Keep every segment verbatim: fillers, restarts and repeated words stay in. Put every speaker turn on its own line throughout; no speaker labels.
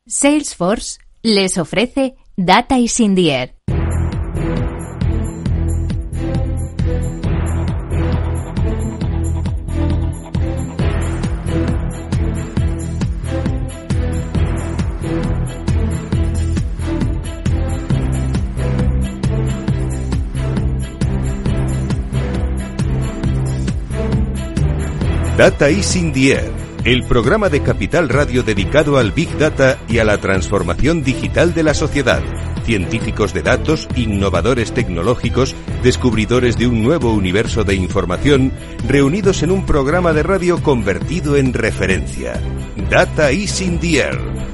Salesforce les ofrece Data is in the Air.
Data is in the Air, el programa de Capital Radio dedicado al Big Data y a la transformación digital de la sociedad. Científicos de datos, innovadores tecnológicos, descubridores de un nuevo universo de información, reunidos en un programa de radio convertido en referencia. Data is in the Air.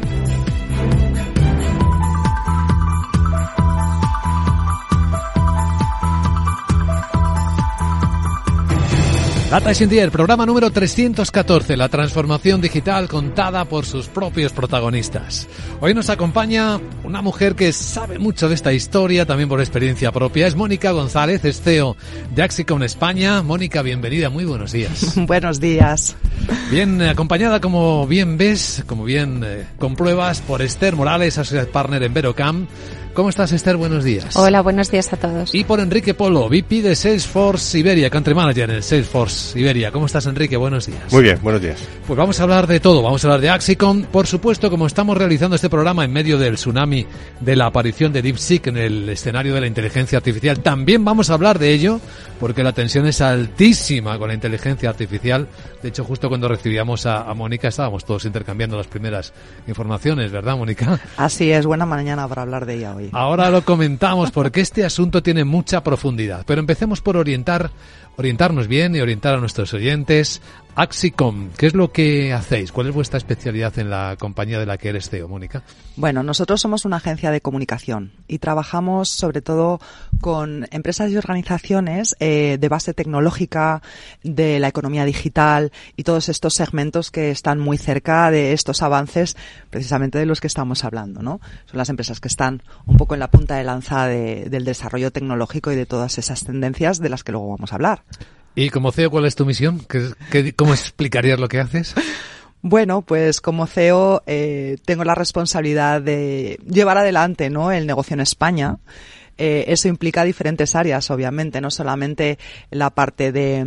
Data is in the Air, programa número trescientos catorce, la transformación digital contada por sus propios protagonistas. Hoy nos acompaña una mujer que sabe mucho de esta historia, también por experiencia propia. Es Mónica González, es C E O de Axicom España. Mónica, bienvenida, muy buenos días.
Buenos días.
Bien acompañada, como bien ves, como bien eh, compruebas, por Esther Morales, Associate Partner en Verocam. ¿Cómo estás, Esther? Buenos días.
Hola, buenos días a todos.
Y por Enrique Polo, V P de Salesforce Iberia, Country Manager en Salesforce Iberia. ¿Cómo estás, Enrique? Buenos días.
Muy bien, buenos días.
Pues vamos a hablar de todo. Vamos a hablar de Axicom. Por supuesto, como estamos realizando este programa en medio del tsunami de la aparición de DeepSeek en el escenario de la inteligencia artificial, también vamos a hablar de ello, porque la tensión es altísima con la inteligencia artificial. De hecho, justo cuando recibíamos a, a Mónica estábamos todos intercambiando las primeras informaciones, ¿verdad, Mónica?
Así es, buena mañana para hablar de ella hoy.
Ahora lo comentamos porque este asunto tiene mucha profundidad. Pero empecemos por orientar, orientarnos bien y orientar a nuestros oyentes. Axicom, ¿qué es lo que hacéis? ¿Cuál es vuestra especialidad en la compañía de la que eres C E O, Mónica?
Bueno, nosotros somos una agencia de comunicación y trabajamos sobre todo con empresas y organizaciones eh, de base tecnológica, de la economía digital y todos estos segmentos que están muy cerca de estos avances precisamente de los que estamos hablando, ¿no? Son las empresas que están un poco en la punta de lanza de, del desarrollo tecnológico y de todas esas tendencias de las que luego vamos a hablar.
Y como C E O, ¿cuál es tu misión? ¿Qué, qué, ¿Cómo explicarías lo que haces?
Bueno, pues como C E O eh, tengo la responsabilidad de llevar adelante, ¿no?, el negocio en España. Eh, eso implica diferentes áreas, obviamente, no solamente la parte de,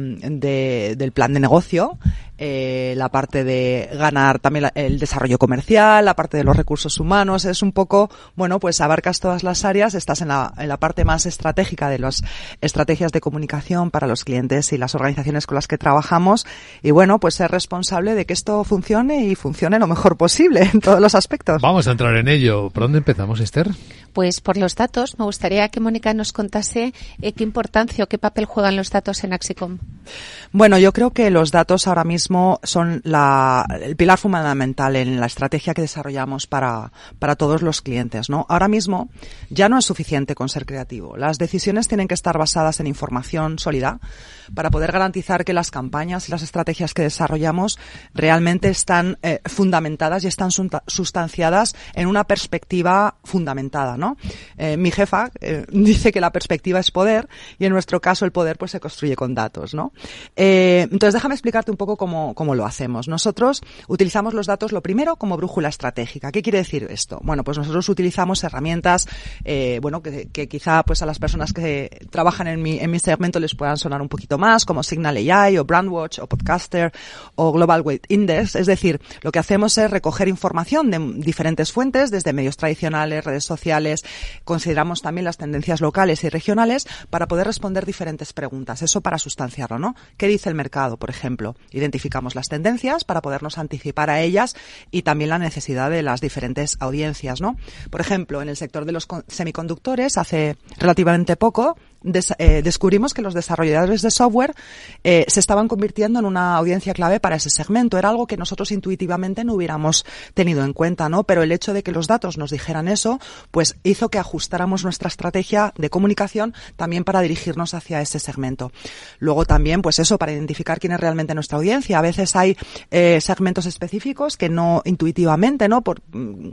de del plan de negocio, eh, la parte de ganar también la, el desarrollo comercial, la parte de los recursos humanos. Es un poco, bueno, pues abarcas todas las áreas, estás en la, en la parte más estratégica de las estrategias de comunicación para los clientes y las organizaciones con las que trabajamos, y bueno, pues ser responsable de que esto funcione y funcione lo mejor posible en todos los aspectos.
Vamos a entrar en ello. ¿Por dónde empezamos, Esther?
Pues por los datos. Me gustaría que Mónica nos contase eh, qué importancia o qué papel juegan los datos en Axicom.
Bueno, yo creo que los datos ahora mismo son la, el pilar fundamental en la estrategia que desarrollamos para, para todos los clientes, ¿no? Ahora mismo ya no es suficiente con ser creativo. Las decisiones tienen que estar basadas en información sólida para poder garantizar que las campañas y las estrategias que desarrollamos realmente están eh, fundamentadas y están sustanciadas en una perspectiva fundamentada, ¿no? Eh, mi jefa eh, dice que la perspectiva es poder, y en nuestro caso el poder pues se construye con datos, ¿no? Eh, entonces déjame explicarte un poco cómo, cómo lo hacemos. Nosotros utilizamos los datos lo primero como brújula estratégica. ¿Qué quiere decir esto? Bueno, pues nosotros utilizamos herramientas, eh, bueno, que, que quizá pues a las personas que trabajan en mi, en mi segmento les puedan sonar un poquito más, como Signal A I o Brandwatch o Podcaster o Global Weight Index. Es decir, lo que hacemos es recoger información de diferentes fuentes, desde medios tradicionales, redes sociales. Consideramos también las tendencias locales y regionales para poder responder diferentes preguntas. Eso para sustanciarlo, ¿no? ¿Qué dice el mercado, por ejemplo? Identificamos las tendencias para podernos anticipar a ellas y también la necesidad de las diferentes audiencias, ¿no? Por ejemplo, en el sector de los semiconductores, hace relativamente poco, Des, eh, descubrimos que los desarrolladores de software eh, se estaban convirtiendo en una audiencia clave para ese segmento. Era algo que nosotros intuitivamente no hubiéramos tenido en cuenta, ¿no? Pero el hecho de que los datos nos dijeran eso, pues hizo que ajustáramos nuestra estrategia de comunicación también para dirigirnos hacia ese segmento. Luego también, pues eso, para identificar quién es realmente nuestra audiencia. A veces hay eh, segmentos específicos que no intuitivamente, ¿no? Por,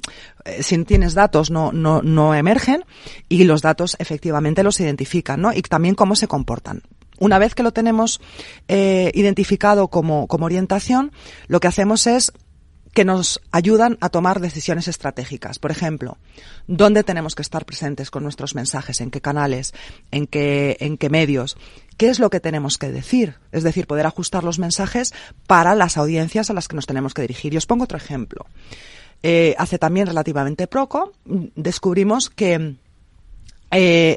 eh, si tienes datos no, no, no emergen, y los datos efectivamente los identifican, ¿no? Y también cómo se comportan. Una vez que lo tenemos eh, identificado como, como orientación, lo que hacemos es que nos ayudan a tomar decisiones estratégicas. Por ejemplo, ¿dónde tenemos que estar presentes con nuestros mensajes? ¿En qué canales? ¿En qué, en qué medios? ¿Qué es lo que tenemos que decir? Es decir, poder ajustar los mensajes para las audiencias a las que nos tenemos que dirigir. Y os pongo otro ejemplo. Eh, hace también relativamente poco descubrimos que eh,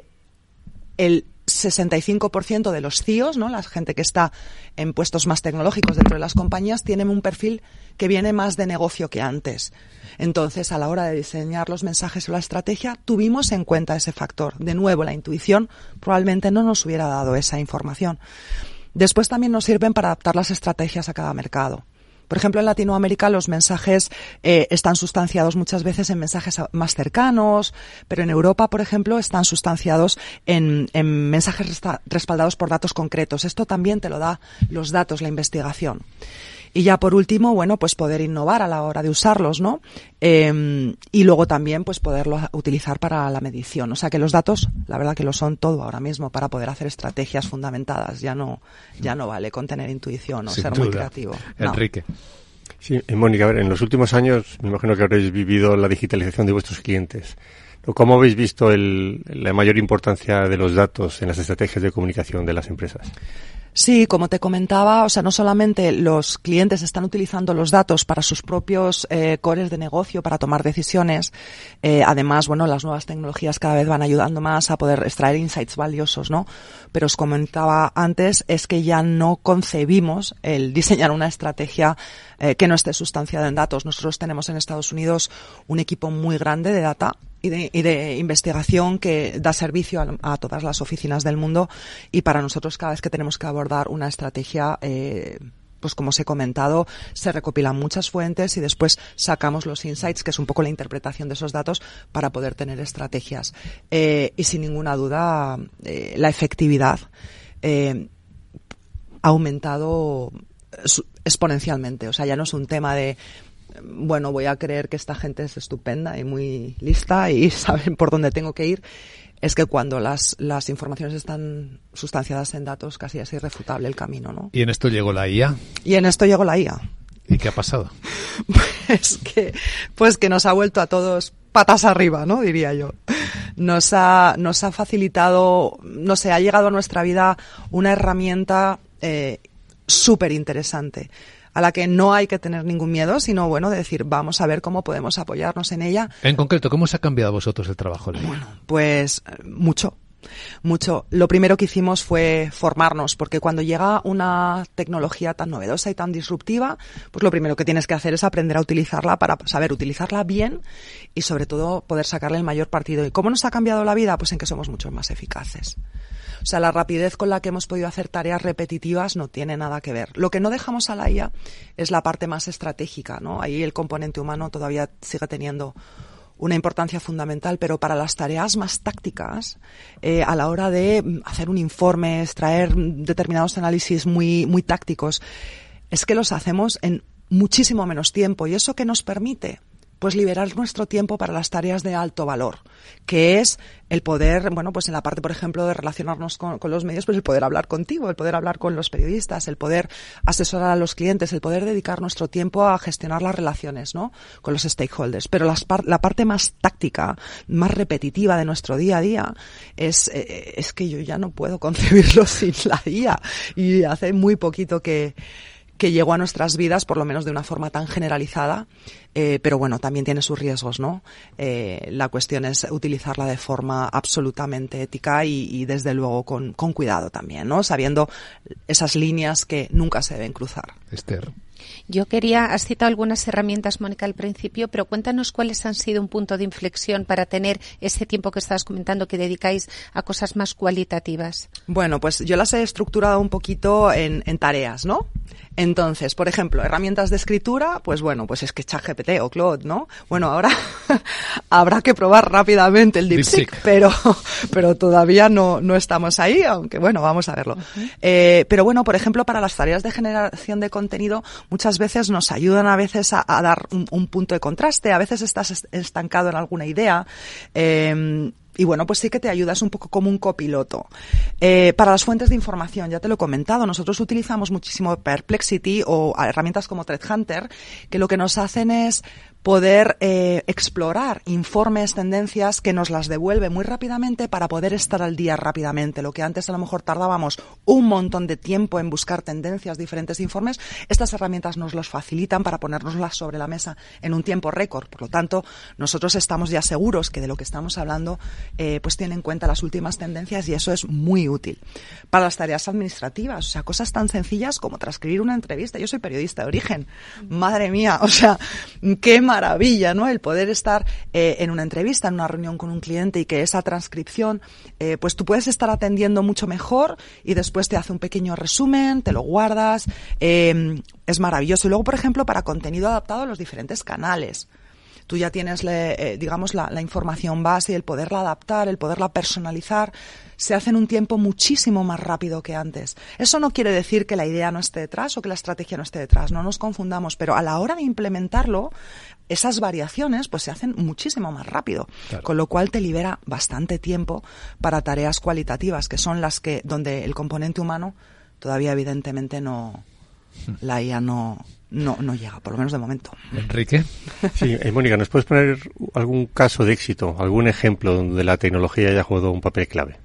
el sesenta y cinco por ciento de los C E Os, ¿no?, la gente que está en puestos más tecnológicos dentro de las compañías, tienen un perfil que viene más de negocio que antes. Entonces, a la hora de diseñar los mensajes o la estrategia, tuvimos en cuenta ese factor. De nuevo, la intuición probablemente no nos hubiera dado esa información. Después también nos sirven para adaptar las estrategias a cada mercado. Por ejemplo, en Latinoamérica los mensajes eh, están sustanciados muchas veces en mensajes más cercanos, pero en Europa, por ejemplo, están sustanciados en, en mensajes resta- respaldados por datos concretos. Esto también te lo da los datos, la investigación. Y ya por último, bueno, pues poder innovar a la hora de usarlos, ¿no? Eh, y luego también, pues poderlo utilizar para la medición. O sea que los datos, la verdad que lo son todo ahora mismo para poder hacer estrategias fundamentadas. Ya no, ya no vale con tener intuición o
Sin
ser
duda.
muy creativo.
Enrique.
No.
Sí, Mónica, a ver, en los últimos años me imagino que habréis vivido la digitalización de vuestros clientes. ¿Cómo habéis visto el, la mayor importancia de los datos en las estrategias de comunicación de las empresas?
Sí, como te comentaba, o sea, no solamente los clientes están utilizando los datos para sus propios eh, cores de negocio, para tomar decisiones. Eh, además, bueno, las nuevas tecnologías cada vez van ayudando más a poder extraer insights valiosos, ¿no? Pero os comentaba antes, es que ya no concebimos el diseñar una estrategia eh, que no esté sustanciada en datos. Nosotros tenemos en Estados Unidos un equipo muy grande de data y de, y de investigación que da servicio a, a todas las oficinas del mundo, y para nosotros cada vez que tenemos que abordar una estrategia, eh, pues como os he comentado, se recopilan muchas fuentes y después sacamos los insights, que es un poco la interpretación de esos datos para poder tener estrategias. Eh, y sin ninguna duda, eh, la efectividad eh, ha aumentado exponencialmente. O sea, ya no es un tema de bueno, voy a creer que esta gente es estupenda y muy lista y saben por dónde tengo que ir. Es que cuando las, las informaciones están sustanciadas en datos, casi es irrefutable el camino, ¿no?
Y en esto llegó la I A.
Y en esto llegó la I A.
¿Y qué ha pasado?
Pues que, pues que nos ha vuelto a todos patas arriba, ¿no? Diría yo. Nos ha, nos ha facilitado, no sé, ha llegado a nuestra vida una herramienta eh, súper interesante, a la que no hay que tener ningún miedo, sino, bueno, de decir, vamos a ver cómo podemos apoyarnos en ella.
En concreto, ¿cómo os ha cambiado a vosotros el trabajo? Ley?
Bueno, pues mucho. Mucho. Lo primero que hicimos fue formarnos, porque cuando llega una tecnología tan novedosa y tan disruptiva, pues lo primero que tienes que hacer es aprender a utilizarla para saber utilizarla bien y sobre todo poder sacarle el mayor partido. ¿Y cómo nos ha cambiado la vida? Pues en que somos mucho más eficaces. O sea, la rapidez con la que hemos podido hacer tareas repetitivas no tiene nada que ver. Lo que no dejamos a la I A es la parte más estratégica, ¿no? Ahí el componente humano todavía sigue teniendo una importancia fundamental, pero para las tareas más tácticas, eh, a la hora de hacer un informe, extraer determinados análisis muy, muy tácticos, es que los hacemos en muchísimo menos tiempo. ¿Y eso qué nos permite? Pues liberar nuestro tiempo para las tareas de alto valor, que es el poder, bueno, pues en la parte, por ejemplo, de relacionarnos con, con los medios, pues el poder hablar contigo, el poder hablar con los periodistas, el poder asesorar a los clientes, el poder dedicar nuestro tiempo a gestionar las relaciones, ¿no?, con los stakeholders. Pero las par- la parte más táctica, más repetitiva de nuestro día a día es, eh, es que yo ya no puedo concebirlo sin la I A. Y hace muy poquito que que llegó a nuestras vidas, por lo menos de una forma tan generalizada, eh, pero bueno, también tiene sus riesgos, ¿no? Eh, la cuestión es utilizarla de forma absolutamente ética y, y desde luego con, con cuidado también, ¿no? Sabiendo esas líneas que nunca se deben cruzar.
Esther.
Yo quería, has citado algunas herramientas, Mónica, al principio, pero cuéntanos cuáles han sido un punto de inflexión para tener ese tiempo que estabas comentando que dedicáis a cosas más cualitativas.
Bueno, pues yo las he estructurado un poquito en, en tareas, ¿no? Entonces, por ejemplo, herramientas de escritura, pues bueno, pues es que ChatGPT o Claude, ¿no? Bueno, ahora habrá que probar rápidamente el DeepSeek, DeepSeek. pero pero todavía no no estamos ahí, aunque bueno, vamos a verlo. Uh-huh. Eh, pero bueno, por ejemplo, para las tareas de generación de contenido, muchas veces nos ayudan a veces a, a dar un, un punto de contraste, a veces estás estancado en alguna idea, eh, Y bueno, pues sí que te ayuda, es un poco como un copiloto. Eh, para las fuentes de información, ya te lo he comentado, nosotros utilizamos muchísimo Perplexity o herramientas como ThreadHunter, que lo que nos hacen es poder eh, explorar informes, tendencias que nos las devuelve muy rápidamente para poder estar al día rápidamente. Lo que antes a lo mejor tardábamos un montón de tiempo en buscar tendencias, diferentes informes, estas herramientas nos los facilitan para ponérnoslas sobre la mesa en un tiempo récord. Por lo tanto, nosotros estamos ya seguros que de lo que estamos hablando eh, pues tiene en cuenta las últimas tendencias y eso es muy útil. Para las tareas administrativas, o sea, cosas tan sencillas como transcribir una entrevista. Yo soy periodista de origen. Madre mía, o sea, qué maravilla, ¿no? El poder estar eh, en una entrevista, en una reunión con un cliente y que esa transcripción, eh, pues tú puedes estar atendiendo mucho mejor y después te hace un pequeño resumen, te lo guardas, eh, es maravilloso. Y luego, por ejemplo, para contenido adaptado a los diferentes canales. Tú ya tienes, eh, digamos, la, la información base y el poderla adaptar, el poderla personalizar, se hace en un tiempo muchísimo más rápido que antes. Eso no quiere decir que la idea no esté detrás o que la estrategia no esté detrás, no nos confundamos, pero a la hora de implementarlo, esas variaciones pues se hacen muchísimo más rápido, claro. Con lo cual te libera bastante tiempo para tareas cualitativas, que son las que, donde el componente humano todavía evidentemente no, la I A no... No, no llega, por lo menos de momento.
Enrique.
Sí, eh, Mónica, ¿nos puedes poner algún caso de éxito, algún ejemplo donde la tecnología haya jugado un papel clave?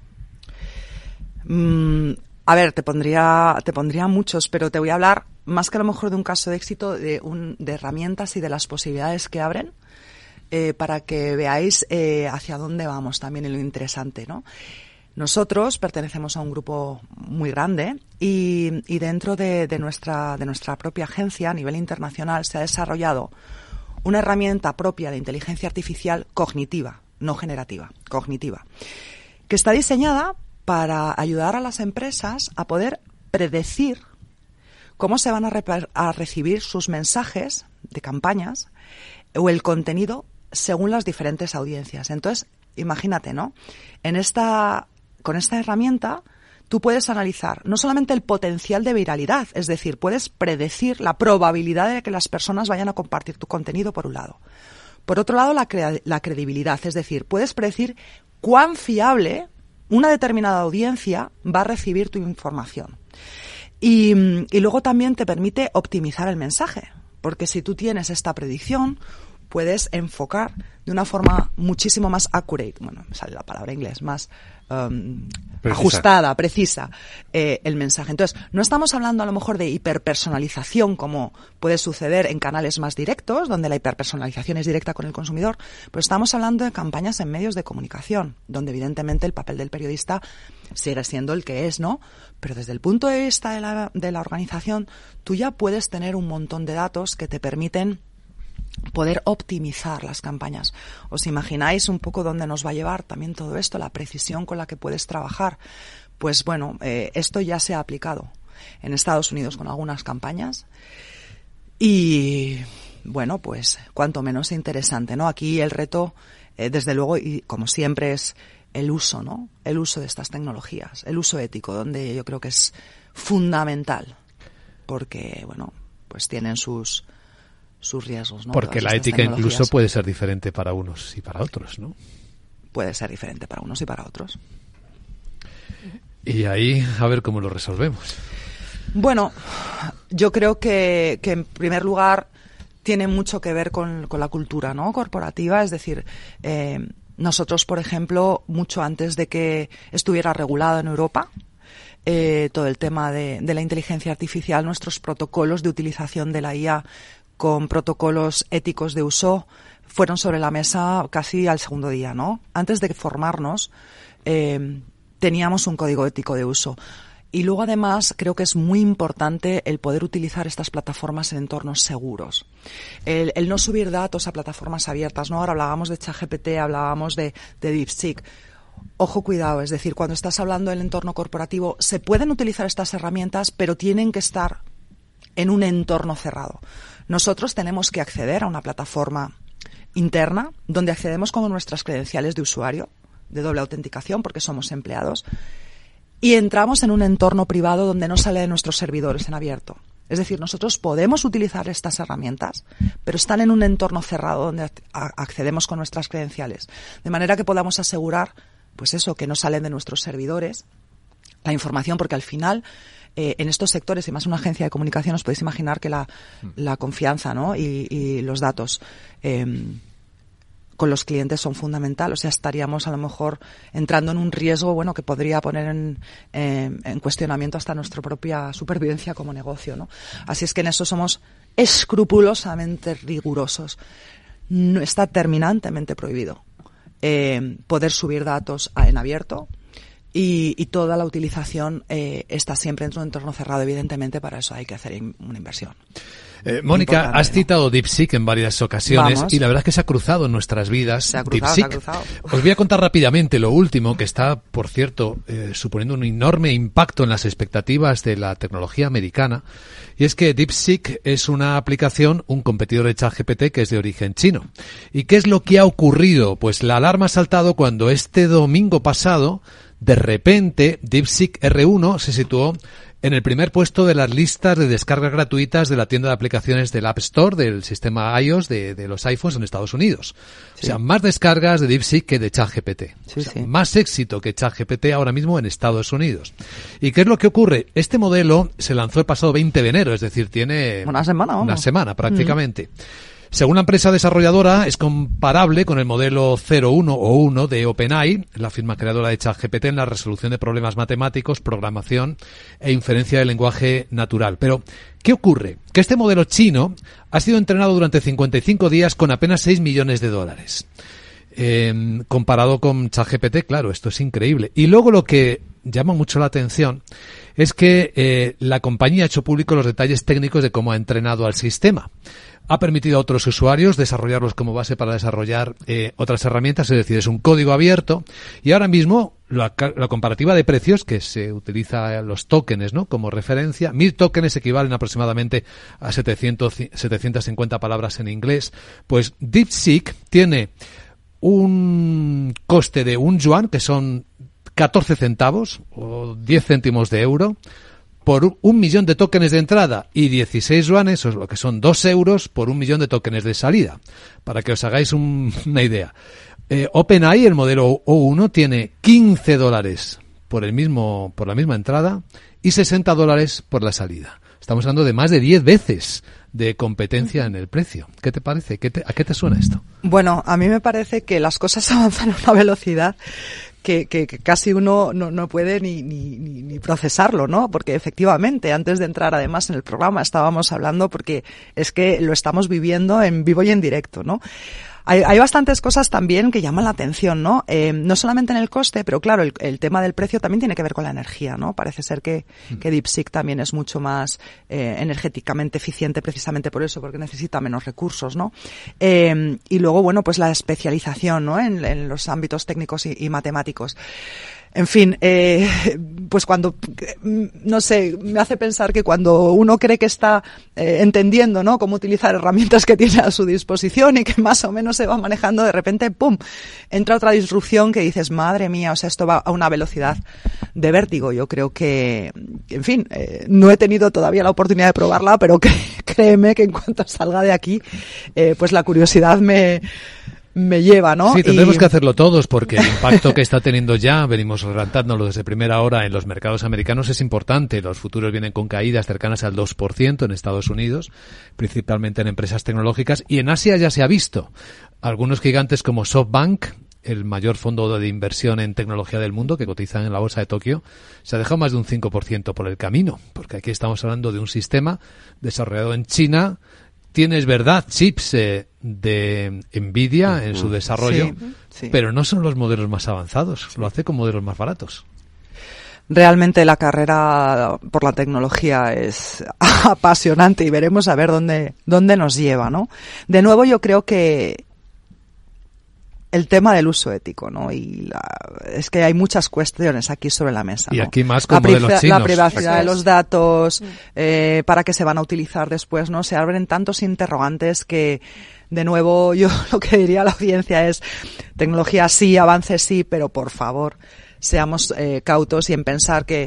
Mm, a ver, te pondría, te pondría muchos, pero te voy a hablar más que a lo mejor de un caso de éxito, de, un, de herramientas y de las posibilidades que abren eh, para que veáis eh, hacia dónde vamos también en lo interesante, ¿no? Nosotros pertenecemos a un grupo muy grande y, y dentro de, de, nuestra, de nuestra propia agencia a nivel internacional se ha desarrollado una herramienta propia de inteligencia artificial cognitiva, no generativa, cognitiva, que está diseñada para ayudar a las empresas a poder predecir cómo se van a, re- a recibir sus mensajes de campañas o el contenido según las diferentes audiencias. Entonces, imagínate, ¿no? En esta... Con esta herramienta tú puedes analizar no solamente el potencial de viralidad, es decir, puedes predecir la probabilidad de que las personas vayan a compartir tu contenido por un lado. Por otro lado, la, cre- la credibilidad, es decir, puedes predecir cuán fiable una determinada audiencia va a recibir tu información. Y, y luego también te permite optimizar el mensaje, porque si tú tienes esta predicción, puedes enfocar de una forma muchísimo más accurate, bueno, me sale la palabra en inglés, más um, ajustada, precisa, eh, el mensaje. Entonces, no estamos hablando a lo mejor de hiperpersonalización como puede suceder en canales más directos, donde la hiperpersonalización es directa con el consumidor, pero estamos hablando de campañas en medios de comunicación, donde evidentemente el papel del periodista sigue siendo el que es, ¿no? Pero desde el punto de vista de la, de la organización, tú ya puedes tener un montón de datos que te permiten poder optimizar las campañas. ¿Os imagináis un poco dónde nos va a llevar también todo esto, la precisión con la que puedes trabajar? Pues bueno, eh, esto ya se ha aplicado en Estados Unidos con algunas campañas y bueno, pues cuanto menos interesante, ¿no? Aquí el reto, eh, desde luego, y como siempre, es el uso, ¿no? El uso de estas tecnologías, el uso ético, donde yo creo que es fundamental, porque, bueno, pues tienen sus sus riesgos, ¿no?
Porque la ética incluso puede ser diferente para unos y para otros, ¿no?
Puede ser diferente para unos y para otros.
Y ahí, a ver cómo lo resolvemos.
Bueno, yo creo que, que en primer lugar tiene mucho que ver con, con la cultura, ¿no? Corporativa, es decir, eh, nosotros, por ejemplo, mucho antes de que estuviera regulado en Europa, eh, todo el tema de, de la inteligencia artificial, nuestros protocolos de utilización de la I A con protocolos éticos de uso fueron sobre la mesa casi al segundo día, ¿no? Antes de formarnos, eh, teníamos un código ético de uso. Y luego, además, creo que es muy importante el poder utilizar estas plataformas en entornos seguros. El, el no subir datos a plataformas abiertas, ¿no? Ahora hablábamos de ChatGPT, hablábamos de, de DeepSeek. Ojo, cuidado, es decir, cuando estás hablando del entorno corporativo, se pueden utilizar estas herramientas, pero tienen que estar en un entorno cerrado. Nosotros tenemos que acceder a una plataforma interna donde accedemos con nuestras credenciales de usuario, de doble autenticación, porque somos empleados, y entramos en un entorno privado donde no sale de nuestros servidores en abierto. Es decir, nosotros podemos utilizar estas herramientas, pero están en un entorno cerrado donde accedemos con nuestras credenciales. De manera que podamos asegurar, pues eso, que no salen de nuestros servidores la información, porque al final, eh, en estos sectores, y más una agencia de comunicación, os podéis imaginar que la, la confianza, ¿no? y, y los datos eh, con los clientes son fundamental. O sea, estaríamos a lo mejor entrando en un riesgo, bueno, que podría poner en, eh, en cuestionamiento hasta nuestra propia supervivencia como negocio, ¿no? Así es que en eso somos escrupulosamente rigurosos. No, está terminantemente prohibido eh, poder subir datos a, en abierto. Y, y toda la utilización eh, está siempre en un entorno cerrado, evidentemente. Para eso hay que hacer in, una inversión.
Eh, Mónica, has citado DeepSeek en varias ocasiones. Vamos. Y la verdad es que se ha cruzado en nuestras vidas.
Se ha cruzado,
DeepSeek.
Se ha cruzado.
Os voy a contar rápidamente lo último, que está, por cierto, eh, suponiendo un enorme impacto en las expectativas de la tecnología americana. Y es que DeepSeek es una aplicación, un competidor de ChatGPT que es de origen chino. ¿Y qué es lo que ha ocurrido? Pues la alarma ha saltado cuando este domingo pasado, de repente, DeepSeek R uno se situó en el primer puesto de las listas de descargas gratuitas de la tienda de aplicaciones del App Store del sistema iOS de, de los iPhones en Estados Unidos. Sí. O sea, más descargas de DeepSeek que de ChatGPT.
Sí,
o sea,
sí.
Más éxito que ChatGPT ahora mismo en Estados Unidos. ¿Y qué es lo que ocurre? Este modelo se lanzó el pasado veinte de enero, es decir, tiene
una semana, vamos.
Una semana prácticamente. Mm. Según la empresa desarrolladora, es comparable con el modelo cero uno o uno de OpenAI, la firma creadora de ChatGPT, en la resolución de problemas matemáticos, programación e inferencia del lenguaje natural. Pero, ¿qué ocurre? Que este modelo chino ha sido entrenado durante cincuenta y cinco días con apenas seis millones de dólares. Eh, comparado con ChatGPT, claro, esto es increíble. Y luego lo que llama mucho la atención es que eh, la compañía ha hecho público los detalles técnicos de cómo ha entrenado al sistema. Ha permitido a otros usuarios desarrollarlos como base para desarrollar eh, otras herramientas, es decir, es un código abierto. Y ahora mismo la, la comparativa de precios, que se utiliza los tokens, ¿no?, como referencia, mil tokens equivalen aproximadamente a setecientas cincuenta palabras en inglés. Pues DeepSeek tiene un coste de un yuan, que son catorce centavos o diez céntimos de euro, por un millón de tokens de entrada y dieciséis yuanes, o lo que son dos euros, por un millón de tokens de salida, para que os hagáis un, una idea. Eh, OpenAI, el modelo O uno, tiene quince dólares por el mismo, por la misma entrada y sesenta dólares por la salida. Estamos hablando de más de diez veces de competencia en el precio. ¿Qué te parece? ¿Qué te, ¿A qué te suena esto?
Bueno, a mí me parece que las cosas avanzan a una velocidad que, que, que casi uno no, no puede ni, ni, ni, ni procesarlo, ¿no? Porque efectivamente, antes de entrar además en el programa estábamos hablando, porque es que lo estamos viviendo en vivo y en directo, ¿no? Hay, hay bastantes cosas también que llaman la atención, ¿no? Eh, no solamente en el coste, pero claro, el, el tema del precio también tiene que ver con la energía, ¿no? Parece ser que, que DeepSeek también es mucho más eh, energéticamente eficiente precisamente por eso, porque necesita menos recursos, ¿no? Eh, y luego, bueno, pues la especialización, ¿no?, en, en los ámbitos técnicos y, y matemáticos. En fin, eh, pues cuando, no sé, me hace pensar que cuando uno cree que está eh, entendiendo, ¿no?, cómo utilizar herramientas que tiene a su disposición y que más o menos se va manejando, de repente, ¡pum!, entra otra disrupción que dices, madre mía, o sea, esto va a una velocidad de vértigo. Yo creo que, en fin, eh, no he tenido todavía la oportunidad de probarla, pero que, créeme que en cuanto salga de aquí, eh, pues la curiosidad me... me lleva, ¿no?
Sí, tendremos
y...
que hacerlo todos, porque el impacto que está teniendo ya, venimos relatándolo desde primera hora en los mercados americanos, es importante. Los futuros vienen con caídas cercanas al dos por ciento en Estados Unidos, principalmente en empresas tecnológicas, y en Asia ya se ha visto. Algunos gigantes como SoftBank, el mayor fondo de inversión en tecnología del mundo, que cotizan en la bolsa de Tokio, se ha dejado más de un cinco por ciento por el camino, porque aquí estamos hablando de un sistema desarrollado en China. Tienes, verdad, chips eh, de Nvidia en su desarrollo,
sí, sí.
pero no son los modelos más avanzados, lo hace con modelos más baratos.
Realmente la carrera por la tecnología es apasionante y veremos a ver dónde, dónde nos lleva, ¿no? De nuevo, yo creo que el tema del uso ético, ¿no? Y la, es que hay muchas cuestiones aquí sobre la mesa, ¿no?
Y aquí más con
la
modelos
priva-
chinos.
La privacidad de los datos, eh, para qué se van a utilizar después, ¿no? Se abren tantos interrogantes que, de nuevo, yo lo que diría a la audiencia es, tecnología sí, avance sí, pero por favor, seamos eh, cautos y en pensar que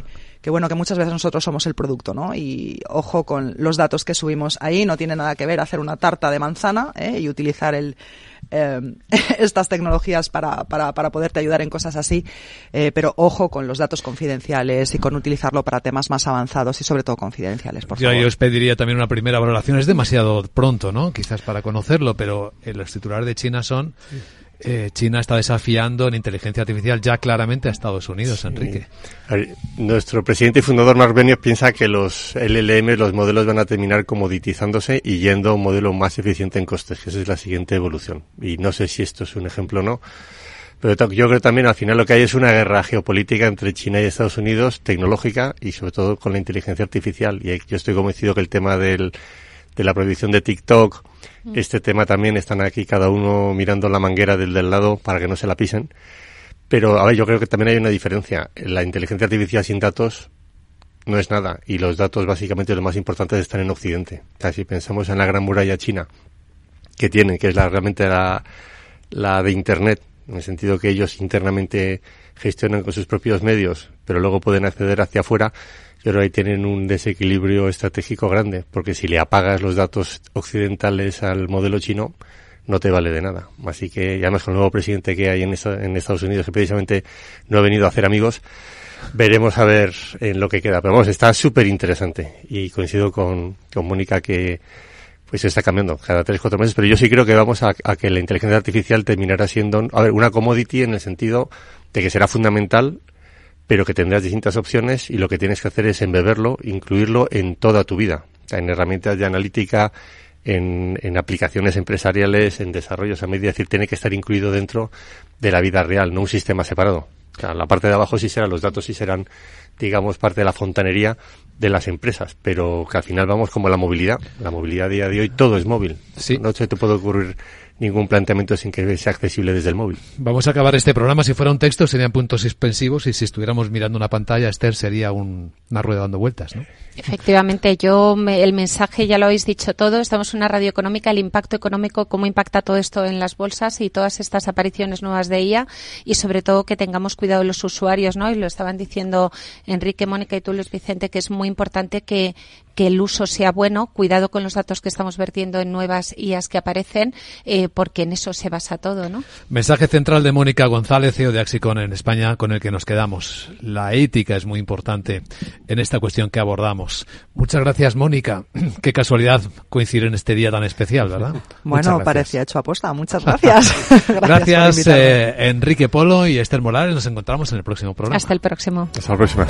que bueno, que muchas veces nosotros somos el producto, ¿no? Y ojo con los datos que subimos ahí, no tiene nada que ver hacer una tarta de manzana, ¿eh? Y utilizar el eh, estas tecnologías para, para, para poderte ayudar en cosas así, eh, pero ojo con los datos confidenciales y con utilizarlo para temas más avanzados y sobre todo confidenciales, por
yo,
favor.
Yo os pediría también una primera valoración. Es demasiado pronto, ¿no? Quizás para conocerlo, pero eh, los titulares de China son... Eh, China está desafiando en inteligencia artificial ya claramente a Estados Unidos, sí. Enrique.
A ver, nuestro presidente y fundador Mark Benioff piensa que los L L M, los modelos, van a terminar comoditizándose y yendo a un modelo más eficiente en costes, que esa es la siguiente evolución. Y no sé si esto es un ejemplo o no, pero yo creo también al final lo que hay es una guerra geopolítica entre China y Estados Unidos, tecnológica y sobre todo con la inteligencia artificial. Y yo estoy convencido que el tema del de la prohibición de TikTok, mm. este tema también, están aquí cada uno mirando la manguera del del lado para que no se la pisen. Pero, a ver, yo creo que también hay una diferencia. La inteligencia artificial sin datos no es nada. Y los datos, básicamente, lo más importante están en Occidente. O sea, si pensamos en la gran muralla china que tienen, que es la realmente la, la de Internet, en el sentido que ellos internamente gestionan con sus propios medios, pero luego pueden acceder hacia afuera, yo creo que ahí tienen un desequilibrio estratégico grande, porque si le apagas los datos occidentales al modelo chino, no te vale de nada. Así que, y además con el nuevo presidente que hay en, esa, en Estados Unidos, que precisamente no ha venido a hacer amigos, veremos a ver en lo que queda. Pero vamos, está súper interesante. Y coincido con, con Mónica que pues está cambiando cada tres, cuatro meses, pero yo sí creo que vamos a, a que la inteligencia artificial terminará siendo, a ver, una commodity en el sentido de que será fundamental, pero que tendrás distintas opciones y lo que tienes que hacer es embeberlo, incluirlo en toda tu vida, o sea, en herramientas de analítica, en, en aplicaciones empresariales, en desarrollos a medida, es decir, tiene que estar incluido dentro de la vida real, no un sistema separado. O sea, la parte de abajo sí será, los datos sí serán, digamos, parte de la fontanería de las empresas, pero que al final vamos como la movilidad. La movilidad a día de hoy todo es móvil.
Sí.
No se te puede ocurrir ningún planteamiento sin que sea accesible desde el móvil.
Vamos a acabar este programa. Si fuera un texto serían puntos suspensivos y si estuviéramos mirando una pantalla, Esther, sería un, una rueda dando vueltas, ¿no?
Efectivamente, yo me, el mensaje ya lo habéis dicho todo. Estamos en una radio económica, el impacto económico, cómo impacta todo esto en las bolsas y todas estas apariciones nuevas de I A y sobre todo que tengamos cuidado los usuarios, ¿no? Y lo estaban diciendo Enrique, Mónica y tú, Luis Vicente, que es muy importante que que el uso sea bueno, cuidado con los datos que estamos vertiendo en nuevas I As que aparecen, eh, porque en eso se basa todo, ¿no?
Mensaje central de Mónica González, C E O de Axicon en España, con el que nos quedamos. La ética es muy importante en esta cuestión que abordamos. Muchas gracias, Mónica. Qué casualidad coincidir en este día tan especial, ¿verdad?
Bueno, parecía hecho aposta. Muchas gracias.
Gracias, gracias eh, Enrique Polo y Esther Morales. Nos encontramos en el próximo programa.
Hasta el próximo.
Hasta la próxima.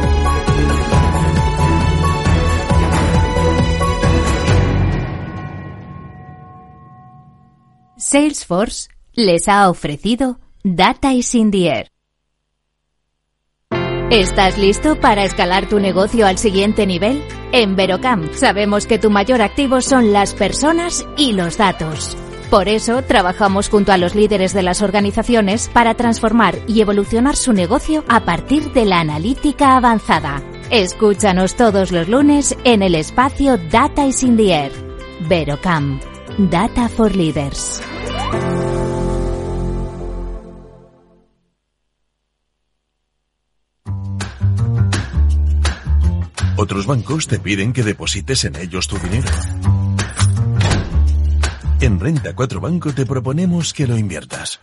Salesforce les ha ofrecido Data is in the Air. ¿Estás listo para escalar tu negocio al siguiente nivel? En Verocamp sabemos que tu mayor activo son las personas y los datos. Por eso trabajamos junto a los líderes de las organizaciones para transformar y evolucionar su negocio a partir de la analítica avanzada. Escúchanos todos los lunes en el espacio Data is in the Air. Verocamp. Data for Leaders.
Otros bancos te piden que deposites en ellos tu dinero. En Renta cuatro Banco te proponemos que lo inviertas.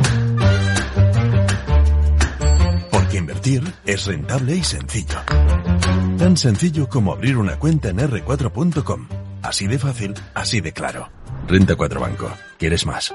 Porque invertir es rentable y sencillo. Tan sencillo como abrir una cuenta en erre cuatro punto com. Así de fácil, así de claro. Renta cuatro Banco. ¿Quieres más?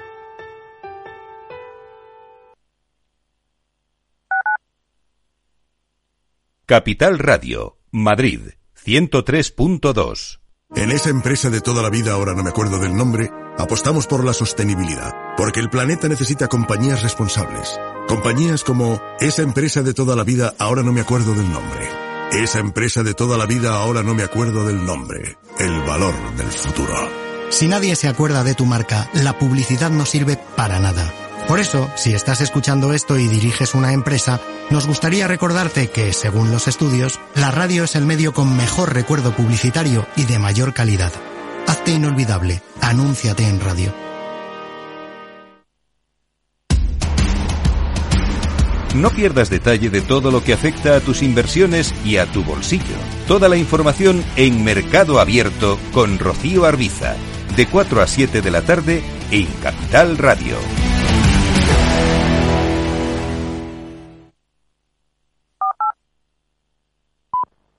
Capital Radio, Madrid, ciento tres punto dos.
En esa empresa de toda la vida, ahora no me acuerdo del nombre, apostamos por la sostenibilidad, porque el planeta necesita compañías responsables. Compañías como esa empresa de toda la vida, ahora no me acuerdo del nombre. Esa empresa de toda la vida, ahora no me acuerdo del nombre. El valor del futuro.
Si nadie se acuerda de tu marca, la publicidad no sirve para nada. Por eso, si estás escuchando esto y diriges una empresa, nos gustaría recordarte que, según los estudios, la radio es el medio con mejor recuerdo publicitario y de mayor calidad. Hazte inolvidable. Anúnciate en radio.
No pierdas detalle de todo lo que afecta a tus inversiones y a tu bolsillo. Toda la información en Mercado Abierto con Rocío Arbiza, de cuatro a siete de la tarde en Capital Radio.